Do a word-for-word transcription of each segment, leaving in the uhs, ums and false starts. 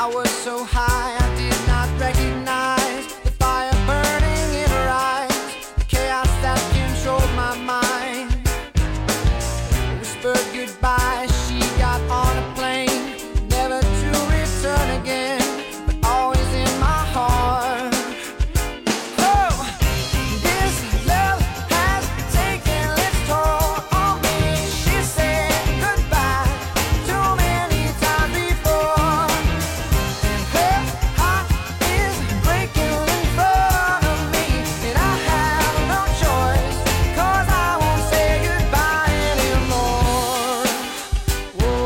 I was so high I did not recognize the fire burning in her eyes, the chaos that controlled my mind. I whispered goodbye, she got on a plane, never to return again, but always in my heart. Oh, this love has taken its toll on me. She said goodbye too many times before, and her heart is breaking in front of me, and I have no choice, 'cause I won't say goodbye anymore. Whoa,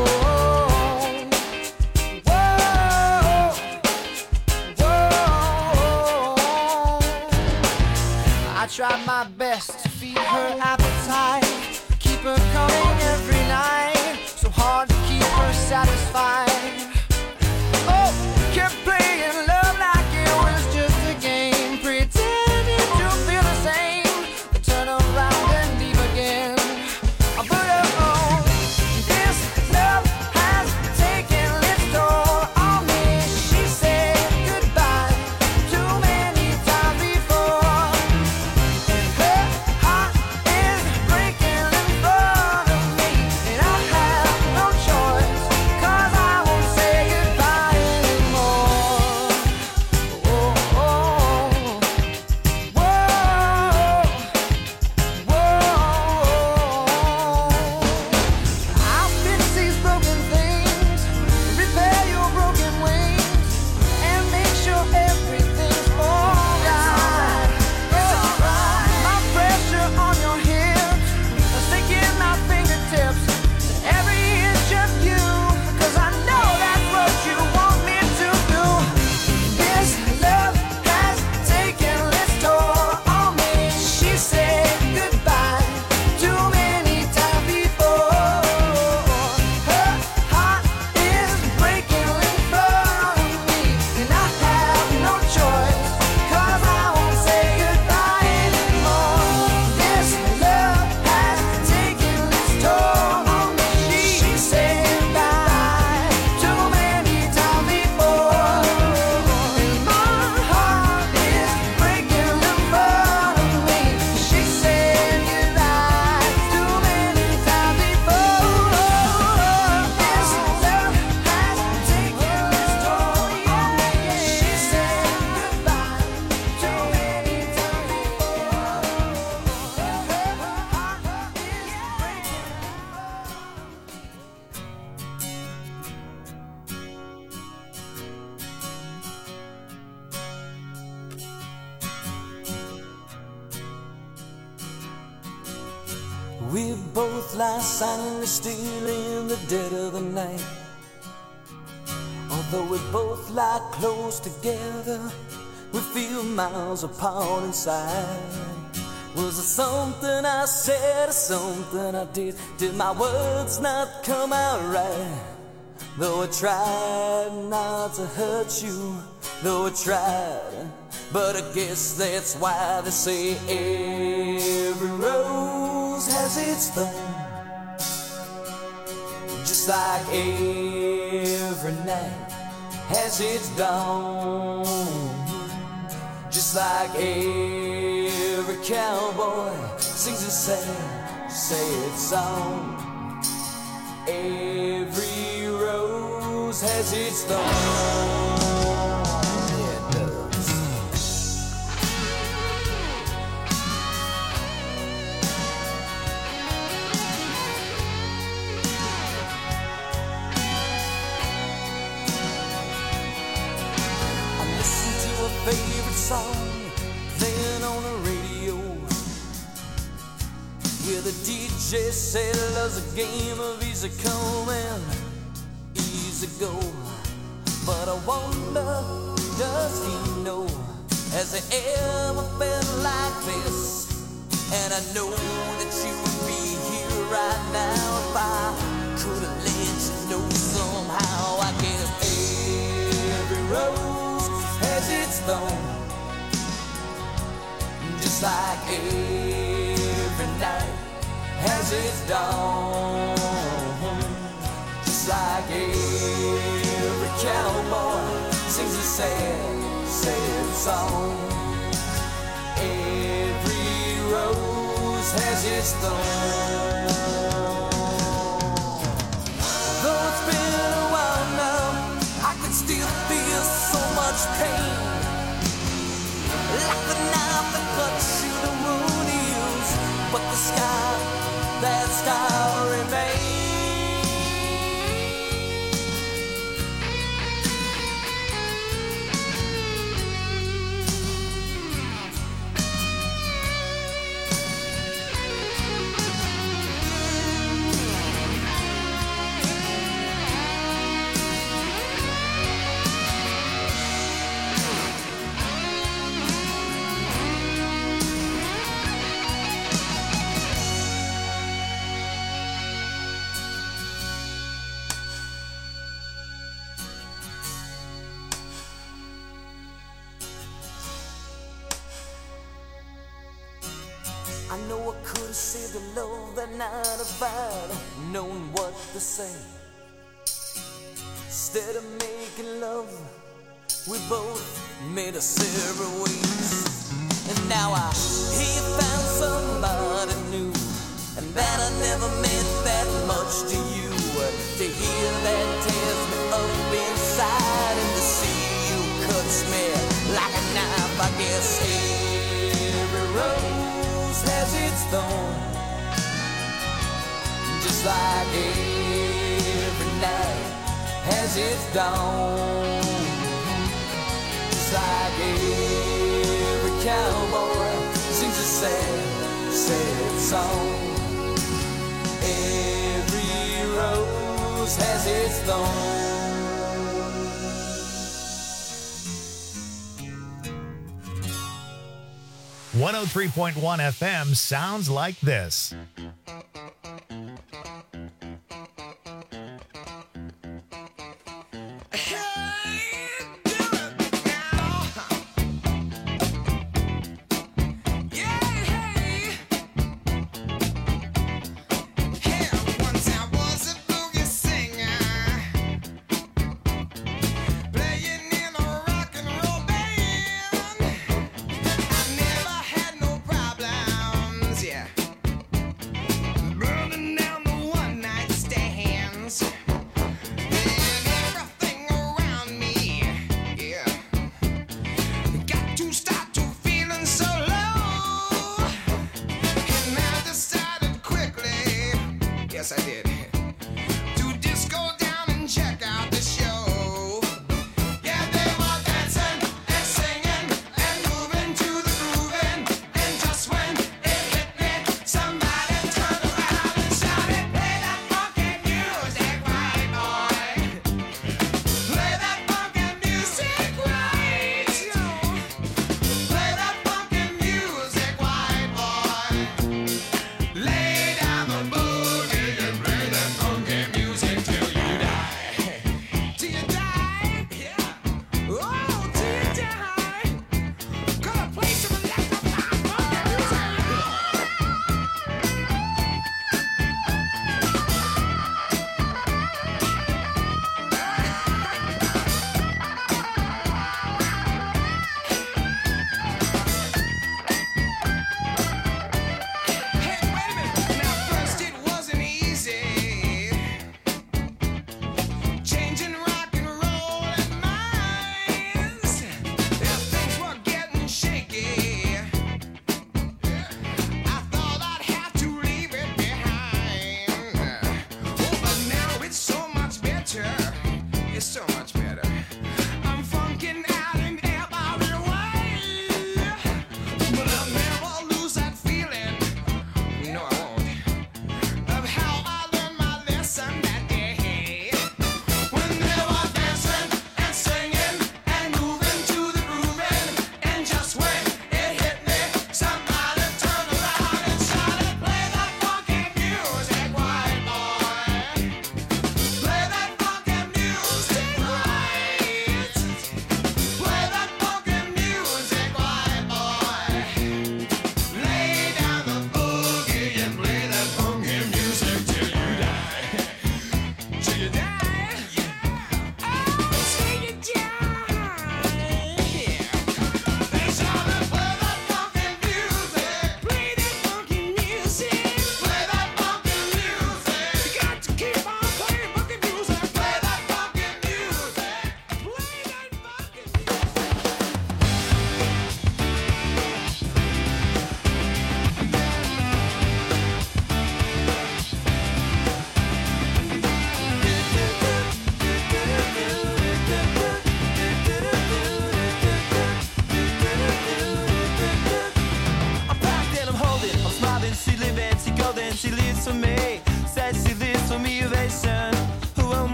whoa, whoa. I tried my best to feed her appetite, keep her coming every night, so hard to keep her satisfied. Oh, kept playing love like it was just a game, pretending to feel the same, then turn around and leave again. But oh, this love has taken its toll on me. She said goodbye too many times before, and her heart is breaking in front of me, and I have no choice, 'cause I won't say goodbye anymore. Whoa, whoa, whoa, whoa. I'll fix these broken things, repair your broken wings, and make sure everything's alright. It's alright. My pressure on your hips, sticking my fingertips to every inch of you, 'cause I know that's what you want me to do. This love has taken its toll on me. She said goodbye too many times before. Her heart is breaking in front of me, and I have no choice, 'cause I won't say goodbye anymore. This love has taken its toll on me. She said goodbye too many times before, and my heart is breaking in front of me. She said goodbye too many times before. This love has taken its toll on me. She said goodbye too many times before. Her heart is breaking. We both lie silently still in the dead of the night. Although we both lie close together, we feel miles apart inside. Was it something I said or something I did? Did my words not come out right? Though I tried not to hurt you, though I tried, but I guess that's why they say every rose has its thorn, just like every night has its dawn, just like every cowboy sings a sad, sad song. Every rose has its thorn. Yeah, it does. I listen to a favorite song playing on the radio, where the D J said love's a game of easy come and easy go. But I wonder, does he know, has he ever felt like this? And I know that you would be here right now if I could have let you know somehow. I guess every rose has its thorn, just like every night has its dawn, just like every cowboy sad, sad song. Every rose has its thorn. Though it's been a while now, I can still feel so much pain. Like the knife that cuts through the wound heals, but the scar, that scar remains. I know I could have saved the love that night if I'd known what to say. Instead of making love, we both made a separate ways. And now I hear you found somebody new, and that I never meant that much to you. To hear that tears me up inside, and to see you cuts me like a knife, I guess. Every rose has its thorn, just like every night has its dawn. Just like every cowboy sings a sad, sad song. Every rose has its thorn. one oh three point one F M sounds like this.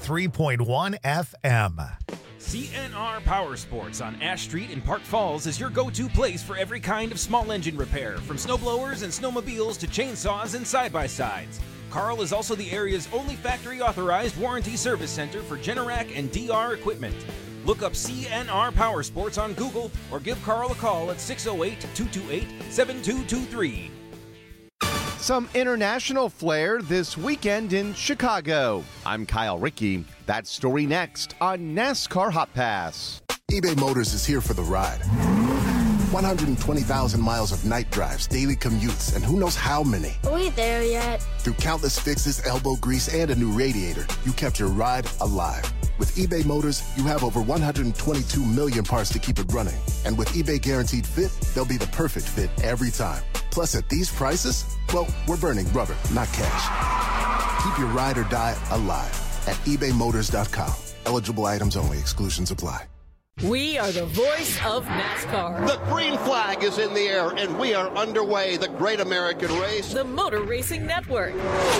ninety-three point one F M. C N R Power Sports on Ash Street in Park Falls is your go-to place for every kind of small engine repair, from snowblowers and snowmobiles to chainsaws and side-by-sides. Carl is also the area's only factory-authorized warranty service center for Generac and D R equipment. Look up C N R Power Sports on Google or give Carl a call at six oh eight, two two eight, seven two two three. Some international flair this weekend in Chicago. I'm Kyle Rickey. That story next on NASCAR Hot Pass. eBay Motors is here for the ride. one hundred twenty thousand miles of night drives, daily commutes, and who knows how many. Are we there yet? Through countless fixes, elbow grease, and a new radiator, you kept your ride alive. With eBay Motors, you have over one hundred twenty-two million parts to keep it running. And with eBay Guaranteed Fit, they'll be the perfect fit every time. Plus, at these prices, well, we're burning rubber, not cash. Keep your ride or die alive at ebay motors dot com. Eligible items only. Exclusions apply. We are the voice of NASCAR. The green flag is in the air, and we are underway. The Great American Race. The Motor Racing Network.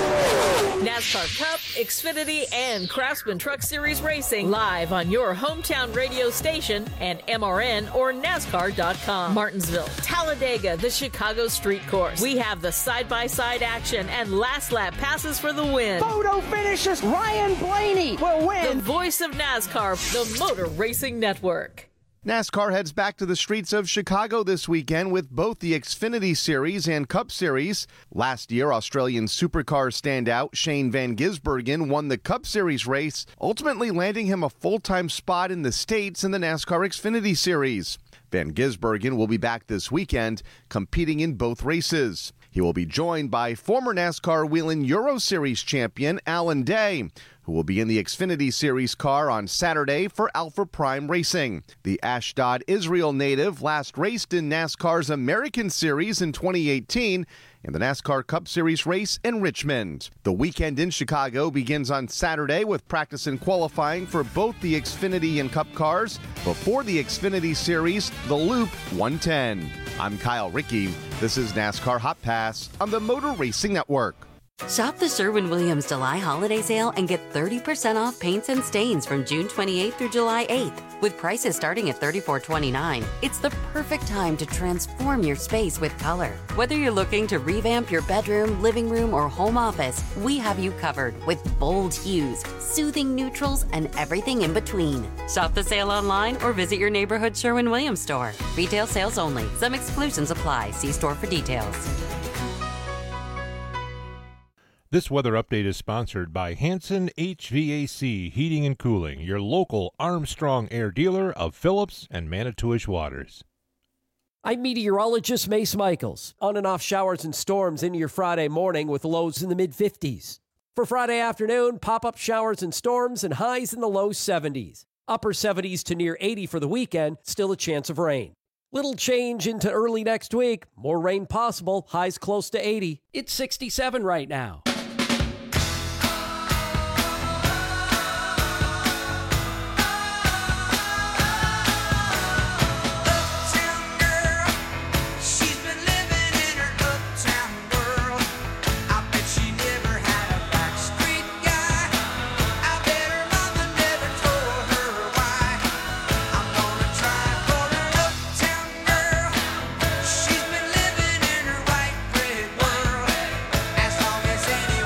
NASCAR Cup, Xfinity, and Craftsman Truck Series Racing live on your hometown radio station and M R N or NASCAR dot com. Martinsville, Talladega, the Chicago Street Course. We have the side-by-side action and last lap passes for the win. Photo finishes. Ryan Blaney will win. The voice of NASCAR, the Motor Racing Network. NASCAR heads back to the streets of Chicago this weekend with both the Xfinity Series and Cup Series. Last year, Australian supercar standout Shane Van Gisbergen won the Cup Series race, ultimately landing him a full-time spot in the States in the NASCAR Xfinity Series. Van Gisbergen will be back this weekend, competing in both races. He will be joined by former NASCAR Whelen Euro Series champion Alan Day, who will be in the Xfinity Series car on Saturday for Alpha Prime Racing. The Ashdod, Israel native last raced in NASCAR's American Series in twenty eighteen in the NASCAR Cup Series race in Richmond. The weekend in Chicago begins on Saturday with practice and qualifying for both the Xfinity and Cup cars before the Xfinity Series, the Loop one ten. I'm Kyle Rickey. This is NASCAR Hot Pass on the Motor Racing Network. Shop the Sherwin-Williams July holiday sale and get thirty percent off paints and stains from June twenty-eighth through July eighth. With prices starting at thirty-four twenty-nine, it's the perfect time to transform your space with color. Whether you're looking to revamp your bedroom, living room, or home office, we have you covered with bold hues, soothing neutrals, and everything in between. Shop the sale online or visit your neighborhood Sherwin-Williams store. Retail sales only. Some exclusions apply. See store for details. This weather update is sponsored by Hanson H V A C Heating and Cooling, your local Armstrong Air dealer of Phillips and Manitowish Waters. I'm meteorologist Mace Michaels. On and off showers and storms into your Friday morning with lows in the mid-fifties. For Friday afternoon, pop-up showers and storms and highs in the low seventies. Upper seventies to near eighty for the weekend, still a chance of rain. Little change into early next week. More rain possible, highs close to eighty. It's sixty-seven right now. As long as any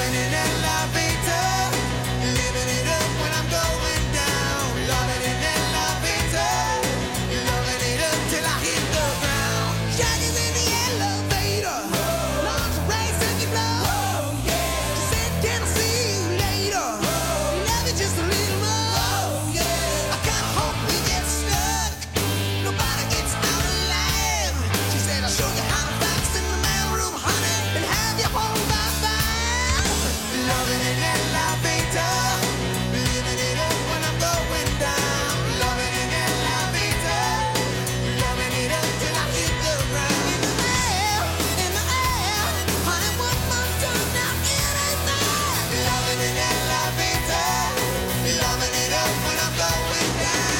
Loving in elevator, living it up when I'm going down. Loving in elevator, loving it up till I hit the ground. Shaggy's in the elevator, lungs race and you blow. Oh, yeah. She said, can I see you later? Love it just a little more. Oh, yeah. I kinda hope we get stuck. Nobody gets out alive. She said, I'll show you how to box in the mailroom, honey, and have you home by five. Loving in elevator, living it up when I'm going down. Loving in elevator, loving it up till I hit the ground. In the air, in the air, honey, one more time now, it ain't there. Loving in elevator, loving it up when I'm going down.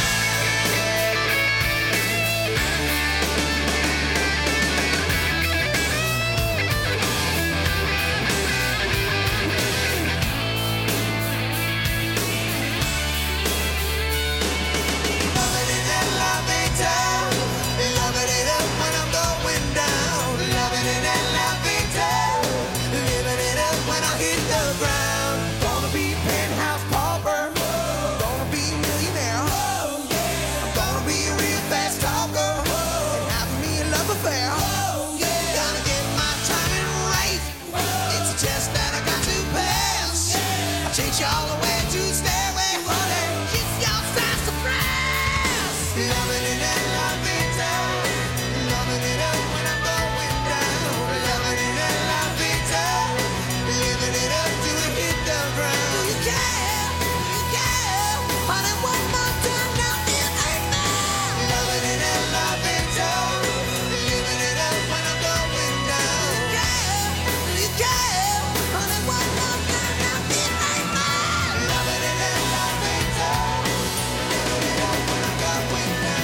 Loving in elevator, loving it up when I'm going down. Loving in elevator, living it up when I hit the ground. Gonna be penthouse pauper, gonna be millionaire. I'm gonna be a real fast talker and have me a love affair. Gotta get my timing right. It's a test that I got to pass. I'll chase you all the way to stairway, honey. Kiss your sassafras. Loving in elevator, loving it up when I'm going down. Loving in elevator, living it up till we hit the ground. Do you care? Do you care? Honey, one more time now, it ain't there. Loving in elevator, living it up when I'm going down. Do you care? Do you care? Honey, one more time now, it ain't there. Loving in elevator, living it up when I'm going down.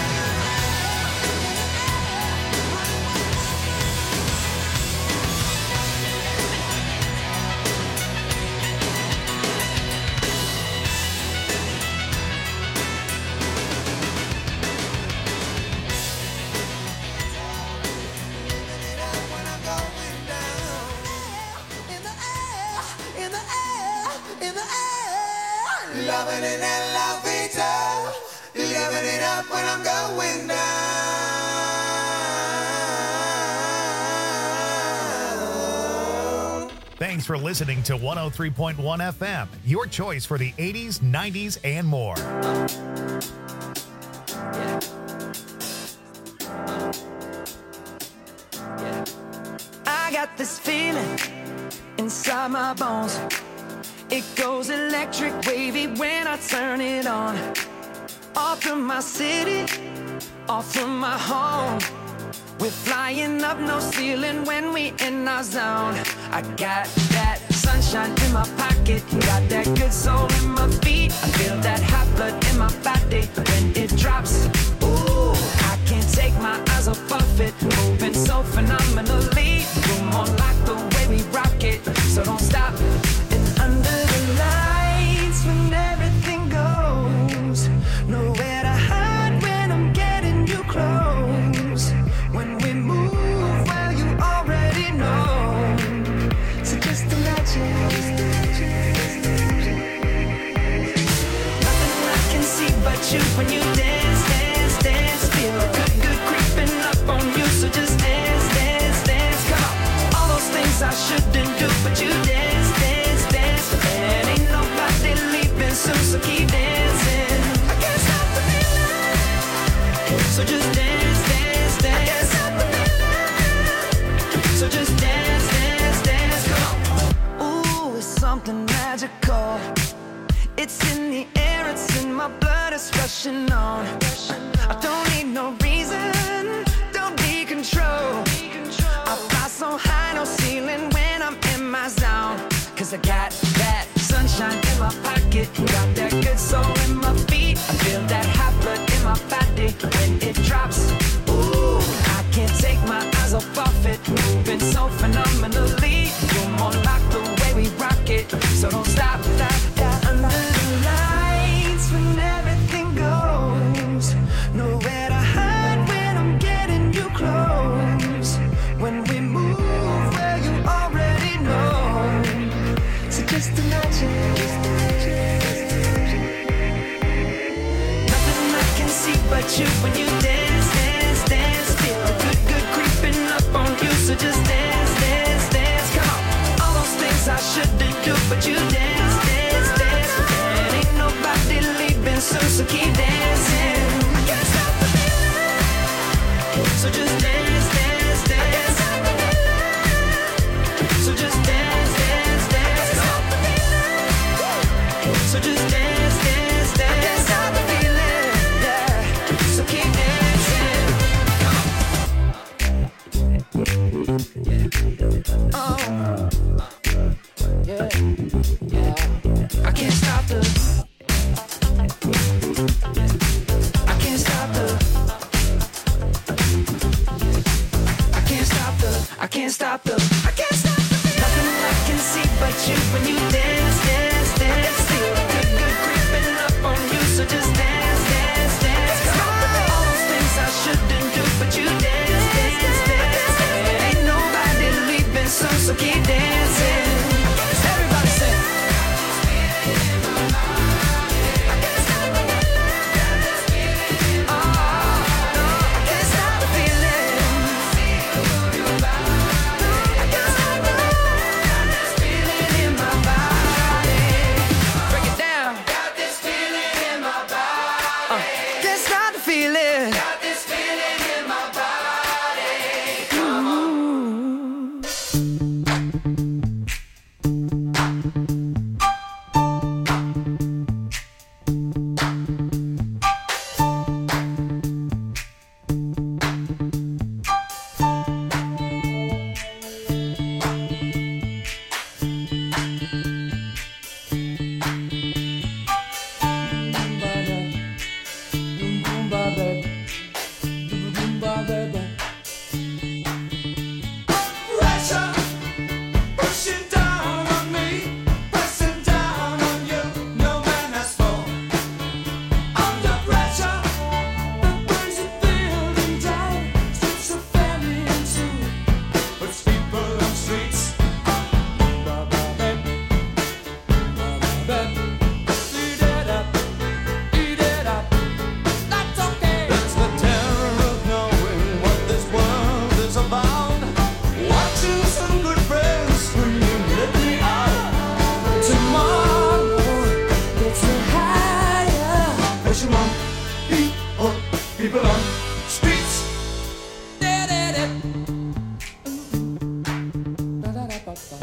Loving in elevator, living it up when I'm going down. Thanks for listening to one oh three point one F M, your choice for the eighties, nineties, and more. I got this feeling inside my bones. It goes electric wavy when I turn it on. Off from my city, off from my home. We're flying up, no ceiling when we in our zone. I got that sunshine in my pocket, got that good soul in my feet. I feel that hot blood in my body when it drops. Ooh, I can't take my eyes off of it, moving so phenomenally. Room on lock the way we rock it, so don't stop. And under the lights when everything goes, nowhere to hide when I'm getting you close. When we move, well, you already know. So just imagine. Nothing I can see but you when you dance, dance, dance. Feel good, good creeping up on you. So just dance, dance, dance. Come on. All those things I shouldn't do, but you dance, dance, dance. And ain't nobody leaving soon, so keep dancing. I can't stop the feeling. So just dance, dance, dance. I can't stop the feeling. So just dance, dance, dance. Come on. Ooh, it's something magical. It's in the air, it's in my blood, it's rushing on. I don't need no reason, don't be control. I fly so high, no ceiling when I'm in my zone. Cause I got that sunshine in my pocket, got that good soul in my feet. I feel that hot blood in my body when it drops. Ooh, I can't take my eyes off of it, moving so phenomenally. You're more like the way we rock it, so don't stop, stop, stop. Under the lights when everything goes, nowhere to hide when I'm getting you close. When we move, well, you already know.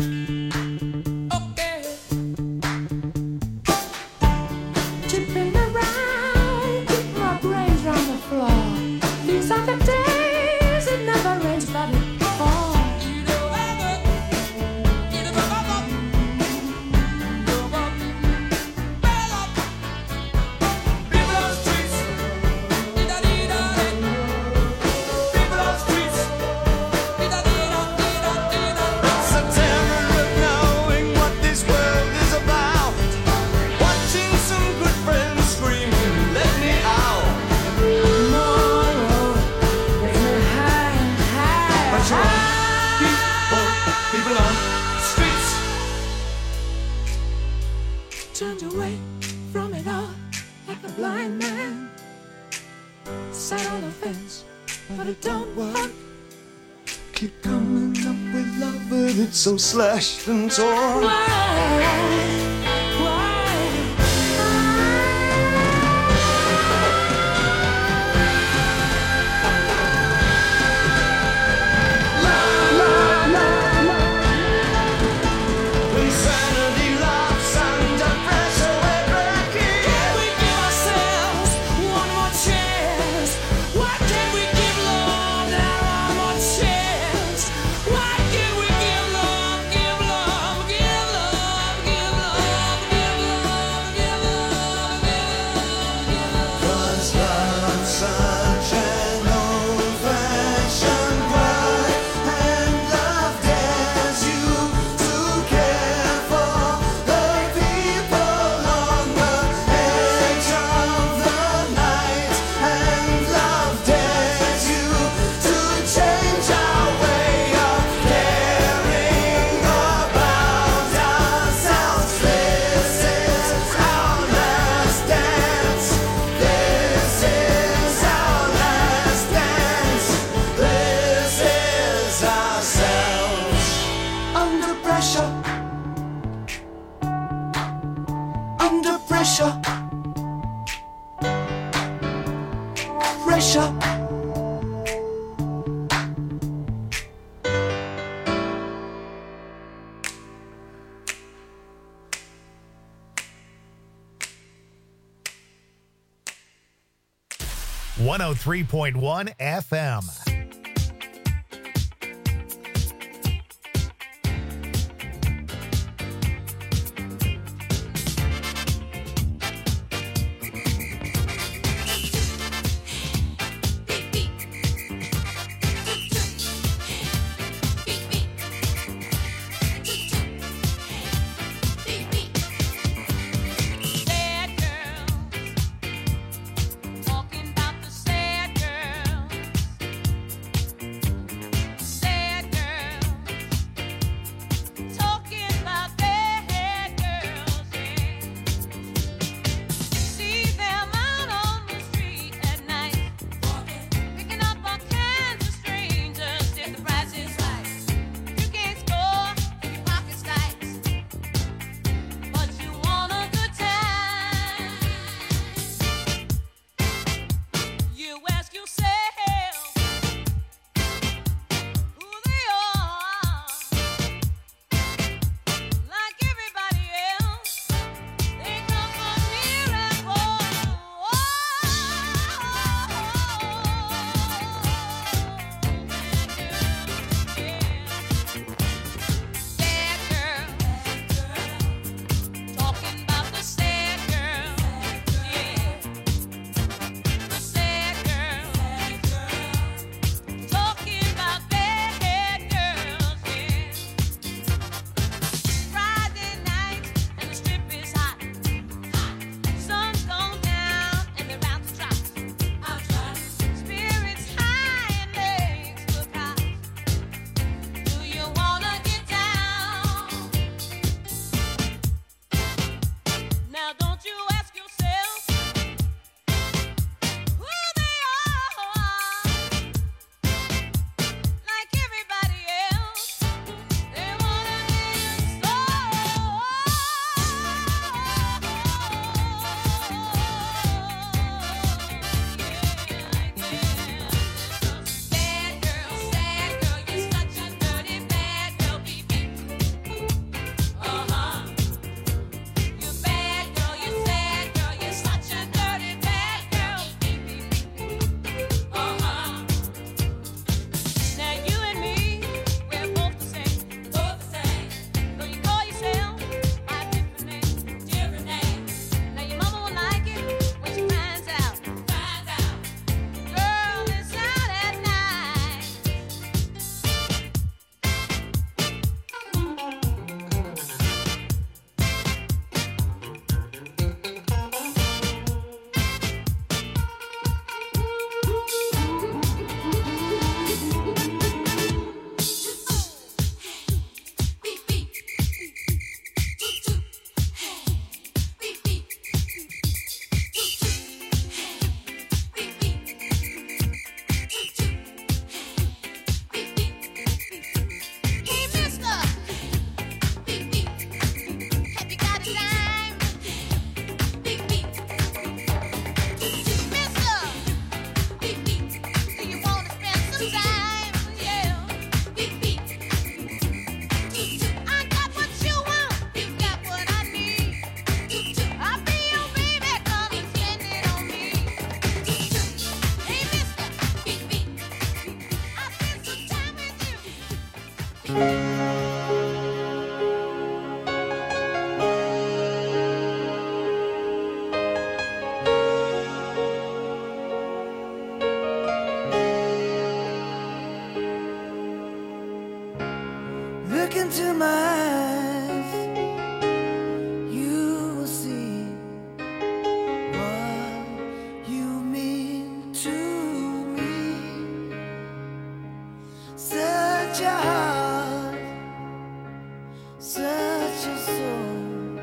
Tipping around, keep my brains on the floor. These are the days it never rains, but it falls. Turned away from it all like a blind man. Sat on the fence, but it don't work. Keep coming up with love, but it's so slashed and torn. Why? one oh three point one F M. Talking about the sad girl such a soul.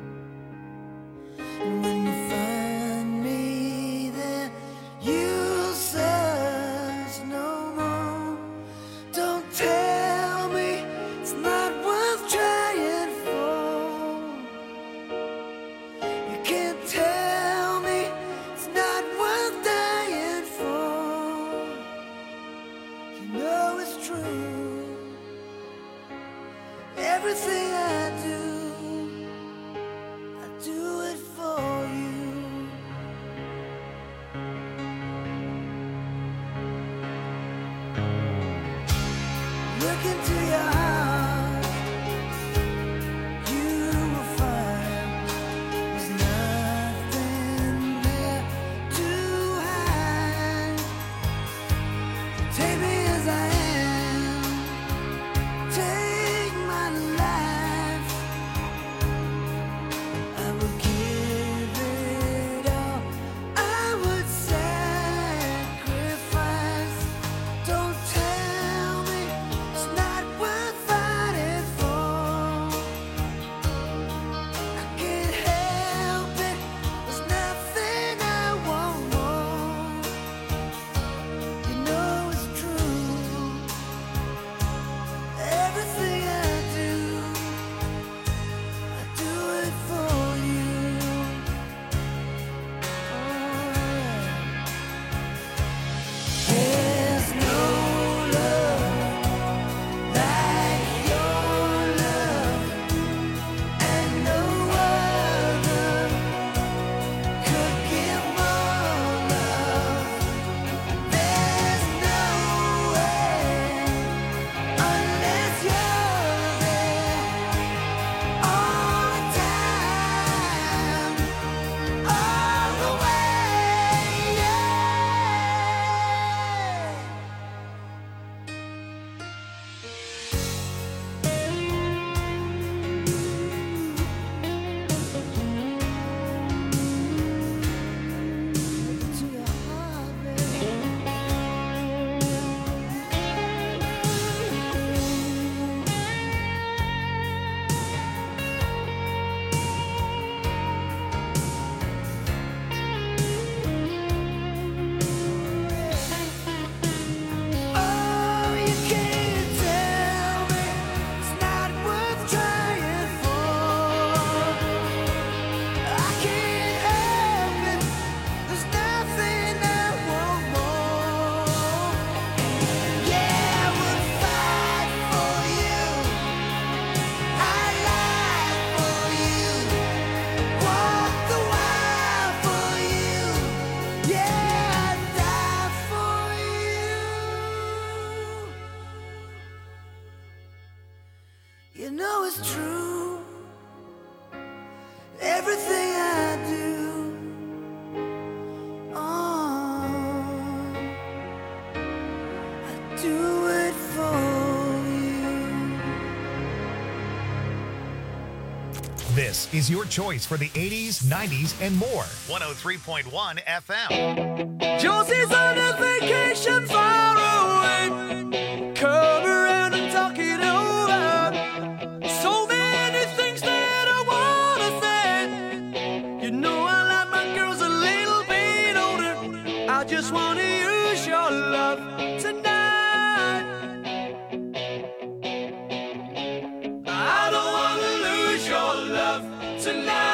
And when you find me there, you'll search no more. Don't tell me it's not worth trying for. You can't tell me it's not worth dying for. You know it's true. Everything I do, I do it for you. Look into your heart, you will find there's nothing there to hide. Take me as I am, take my life. I would give it all, I would sacrifice. Don't tell me it's not worth fighting for. I can't help it, there's nothing I won't want. You know it's true. Everything I do, I do it for you. There's no love like your love, and no other could give more love. There's no way unless you're there all the time, all the way, yeah. To your heart, baby. Oh, you can't tell me it's not worth trying for. I can't help it, there's nothing I want more. Yeah, I would fight for you, I'd lie for you, walk the wild for you. Yeah, I'd die for you. You know it's true. Everything I do, oh, I do it for you. This is your choice for the eighties, nineties, and more. one oh three point one F M. Josie's on a vacation far away. Come around and talk it over. So many things that I wanna say. You know I like my girls a little bit older. I just wanna use your love tonight. I don't wanna lose your love tonight.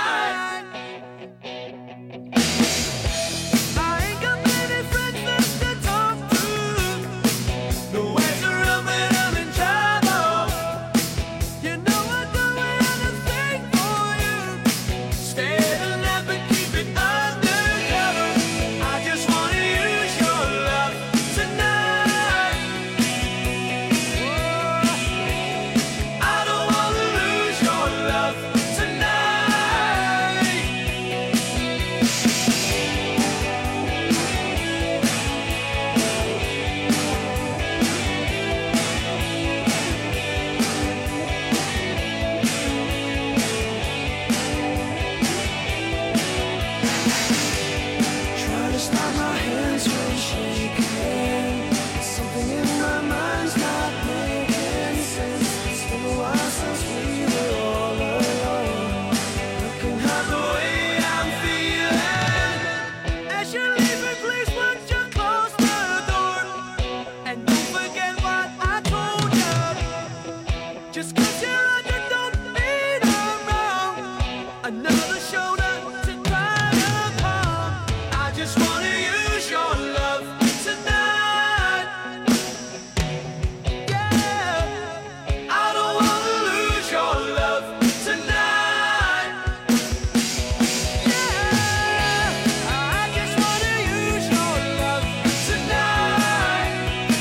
I ain't got many friends left to talk to. No ways around, but I'm in trouble. You know I'd do anything for you. Stay alive but keep it undercover. I just wanna use miss you, I just don't need around. Another shoulder to cry upon. I just wanna use your love tonight. Yeah, I don't wanna lose your love tonight. Yeah, I just wanna use your love tonight.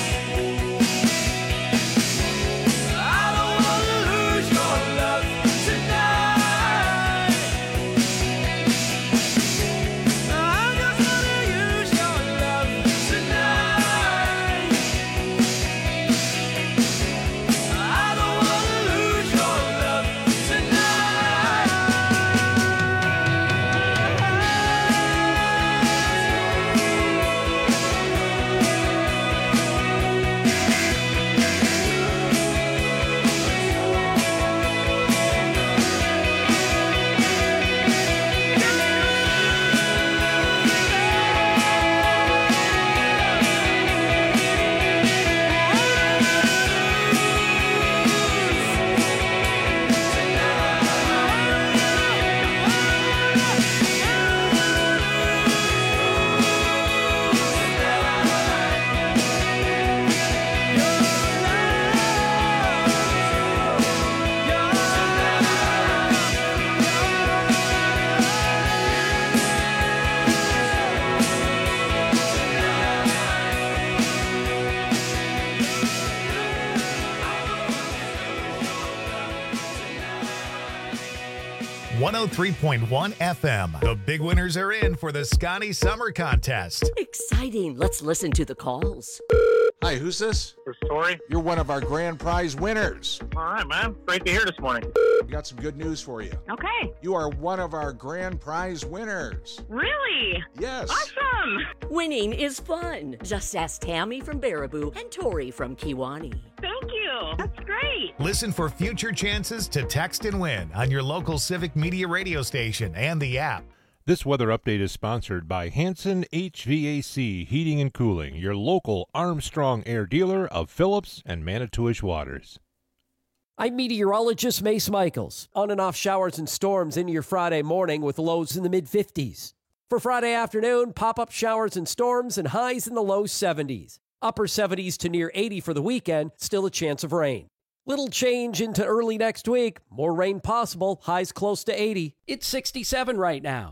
I don't wanna lose your love tonight. I just wanna use your love tonight. I don't wanna lose your love one oh three point one F M. The big winners are in for the Scotty Summer Contest. Exciting. Let's listen to the calls. Hi, who's this? This is Tori. You're one of our grand prize winners. All right, man. Great to hear this morning. We got some good news for you. Okay. You are one of our grand prize winners. Really? Yes. Awesome. Winning is fun. Just ask Tammy from Baraboo and Tori from Kiwani. Thank you. That's great. Listen for future chances to text and win on your local Civic Media radio station and the app. This weather update is sponsored by Hanson H V A C Heating and Cooling, your local Armstrong Air dealer of Phillips and Manitowish Waters. I'm meteorologist Mace Michaels. On and off showers and storms into your Friday morning with lows in the mid fifties. For Friday afternoon, pop-up showers and storms and highs in the low seventies. Upper seventies to near eighty for the weekend, still a chance of rain. Little change into early next week. More rain possible, highs close to eighty. It's sixty-seven right now.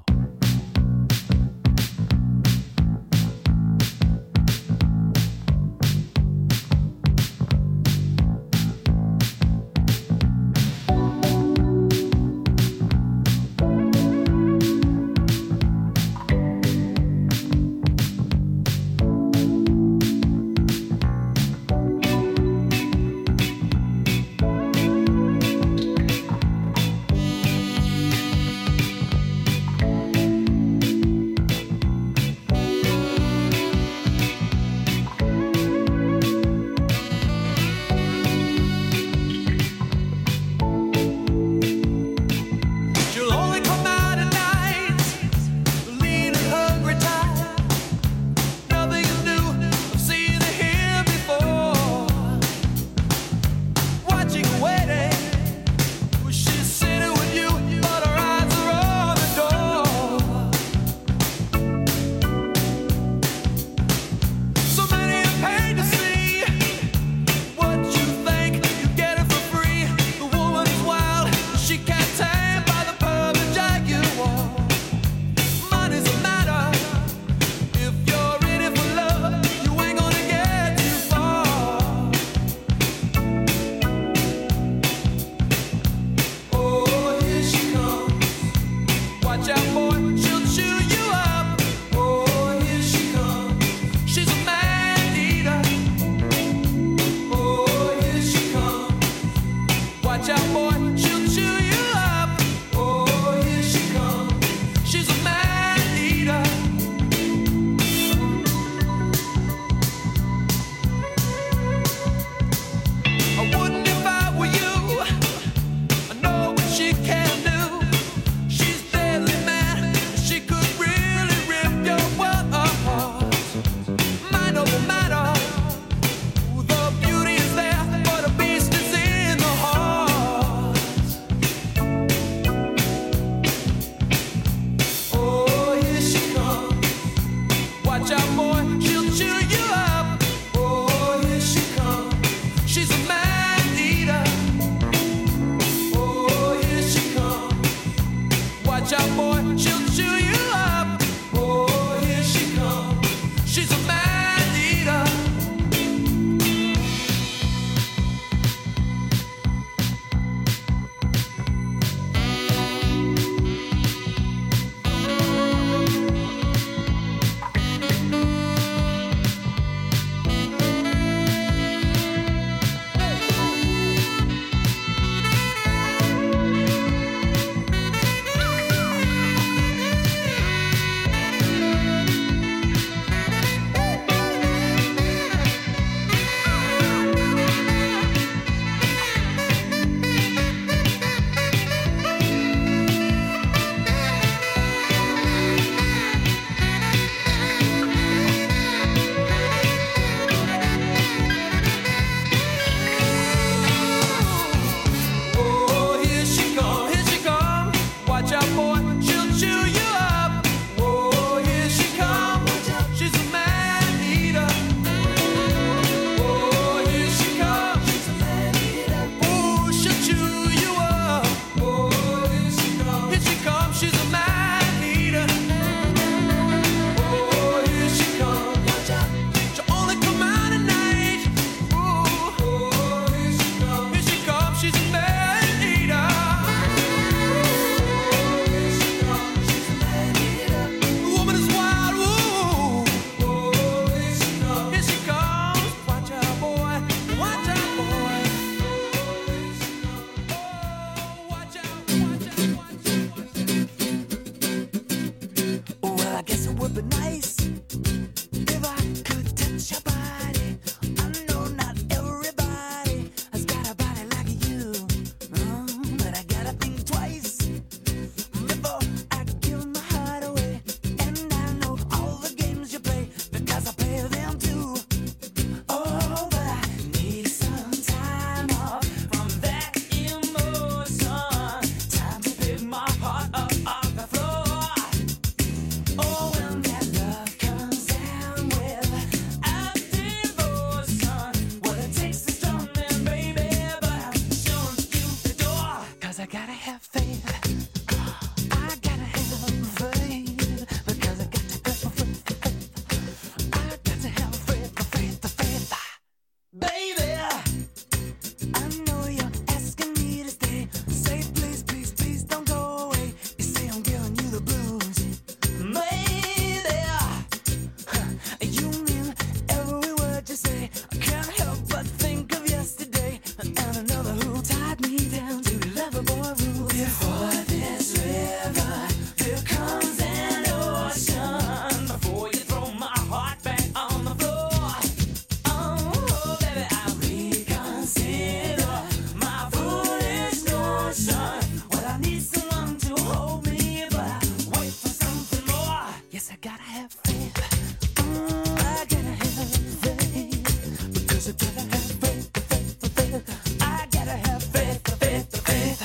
'cause I gotta have faith. I gotta have faith, because I got to have faith. I got to have faith, faith, faith. Baby, I know you're asking me to stay. Say please, please, please don't go away. You say I'm giving you the blues. Maybe you mean every word you say. I can't help but think of yesterday and another who tied me down to Loverboy rules. Before this river, there comes an ocean. Before you throw my heart back on the floor, oh baby, I reconsider my foolish notion. Well, I need someone to hold me, but I wait for something more. Yes, I gotta have faith. Mm, I gotta have faith, because I gotta have faith, faith, faith. I gotta have faith, faith, faith.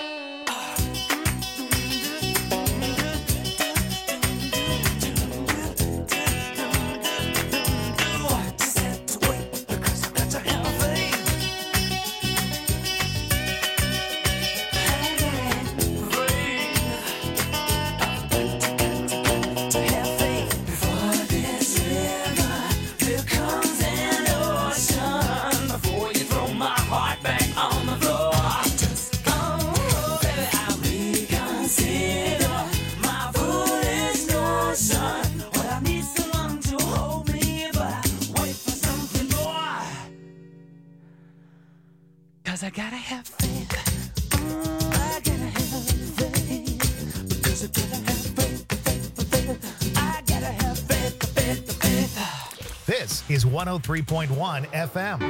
Just have to wait, because I got to have faith. To have faith. Before this river, there comes an ocean. Before you throw my heart back on the floor, just oh baby, I reconsider my foolish notion. Well, I need someone to hold me, but I wait for something more. 'Cause I gotta have faith. Mm, I gotta have faith, because I gotta have faith, faith, faith. I gotta have faith, faith, faith. This is one oh three point one F M.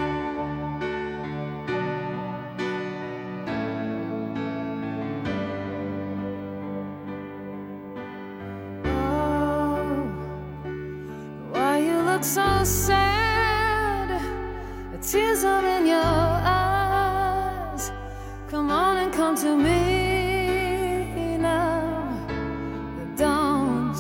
Why you look so sad? The tears are in your eyes. Come on and come to me now. Don't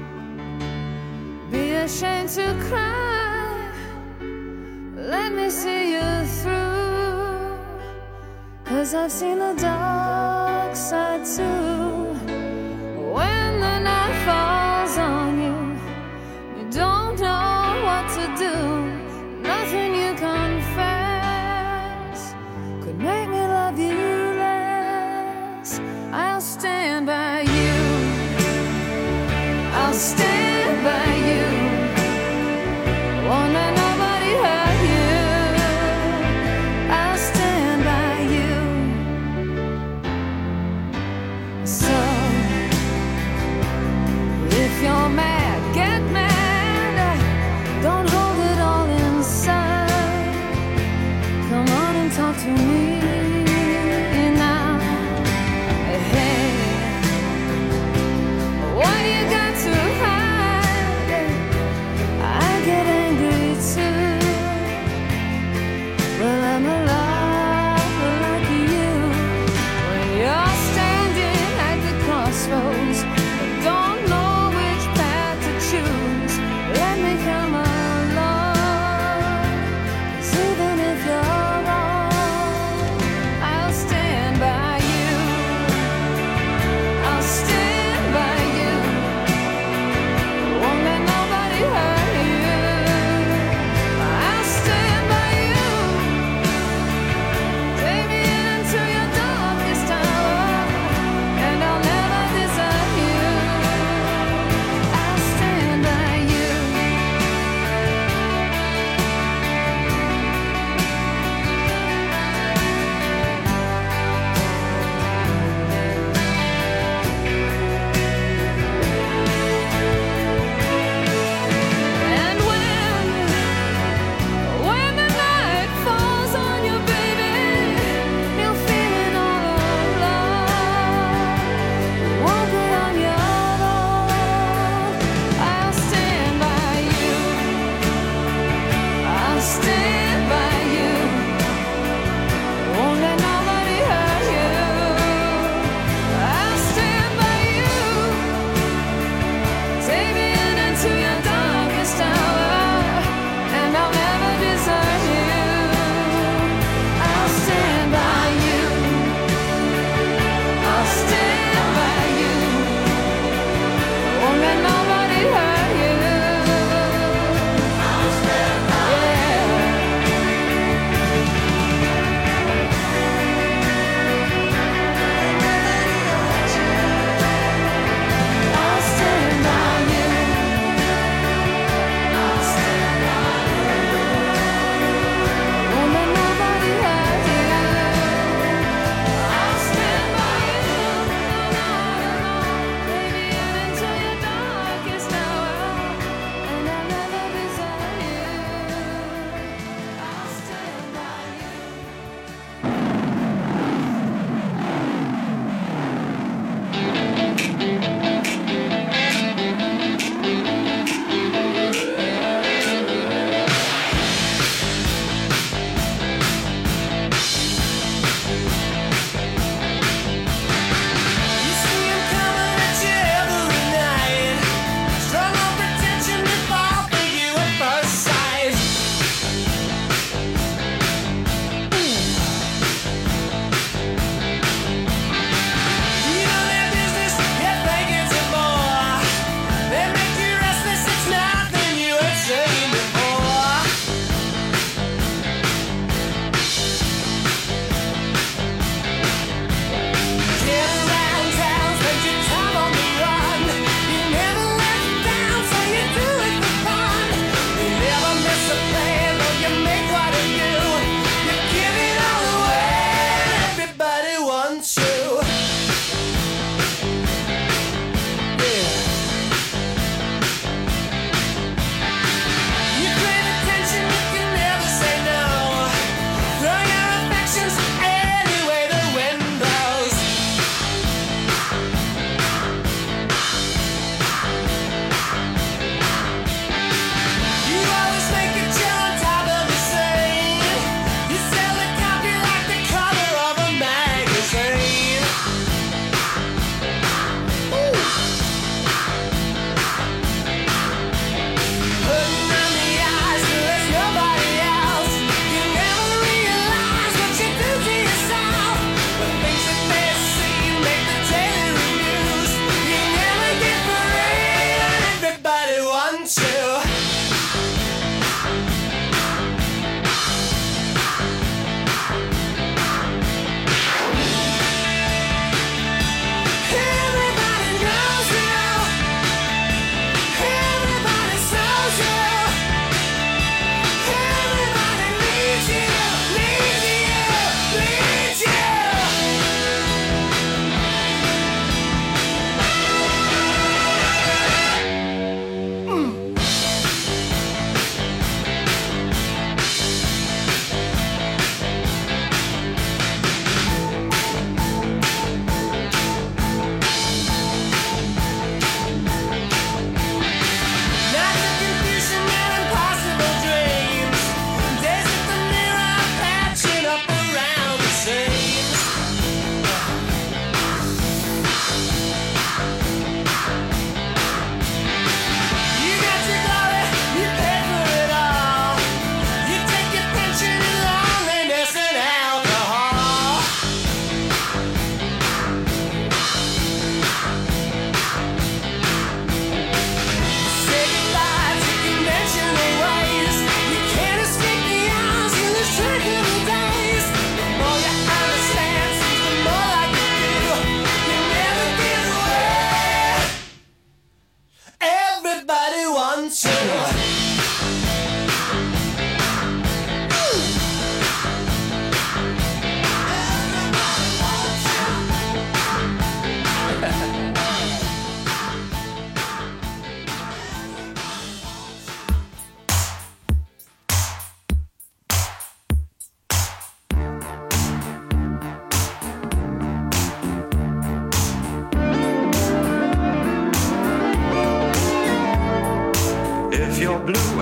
be ashamed to cry. Let me see you through. 'Cause I've seen the dark side too. When the night falls on you, you don't know what to do. Nothing you confess could make me love you less. I'll stand by you. I'll stand by you. Won't let nobody hurt you. I'll stand by you. So if you're mad, get mad. Don't hold it all inside. Come on and talk to me now. Hey, what you got to hide? I get angry too. Well, I'm a lot like you. When you're standing at the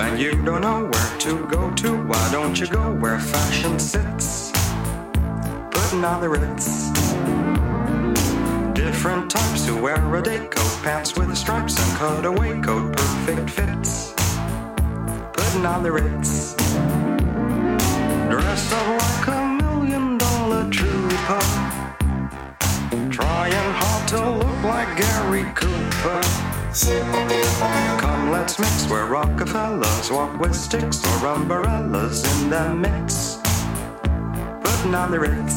and you don't know where to go to, why don't you go where fashion sits? Putting on the Ritz. Different types who wear a day coat, pants with stripes and cutaway coat, perfect fits. Putting on the Ritz. Dressed up like a million dollar trooper, trying hard to look like Gary Cooper. Come, let's mix where Rockefellers walk with sticks or umbrellas in their mix. Putting on the Ritz.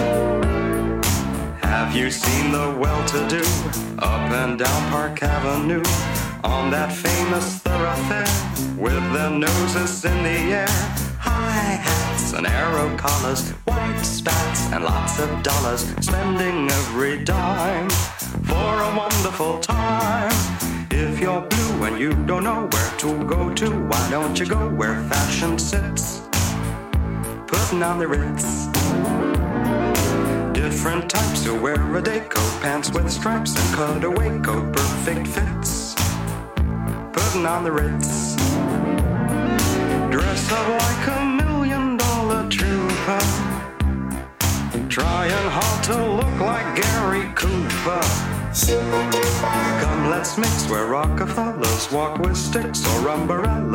Have you seen the well-to-do up and down Park Avenue on that famous thoroughfare with their noses in the air? High hats and arrow collars, white spats and lots of dollars, spending every dime for a wonderful time. If you're blue and you don't know where to go to, why don't you go where fashion sits? Putting on the Ritz. Different types who wear a day coat, pants with stripes and cutaway coat, perfect fits. Putting on the Ritz. Dressed up like a million dollar trooper, trying hard to look like Gary Cooper. Come, let's mix where Rockefellers walk with sticks or umbrellas.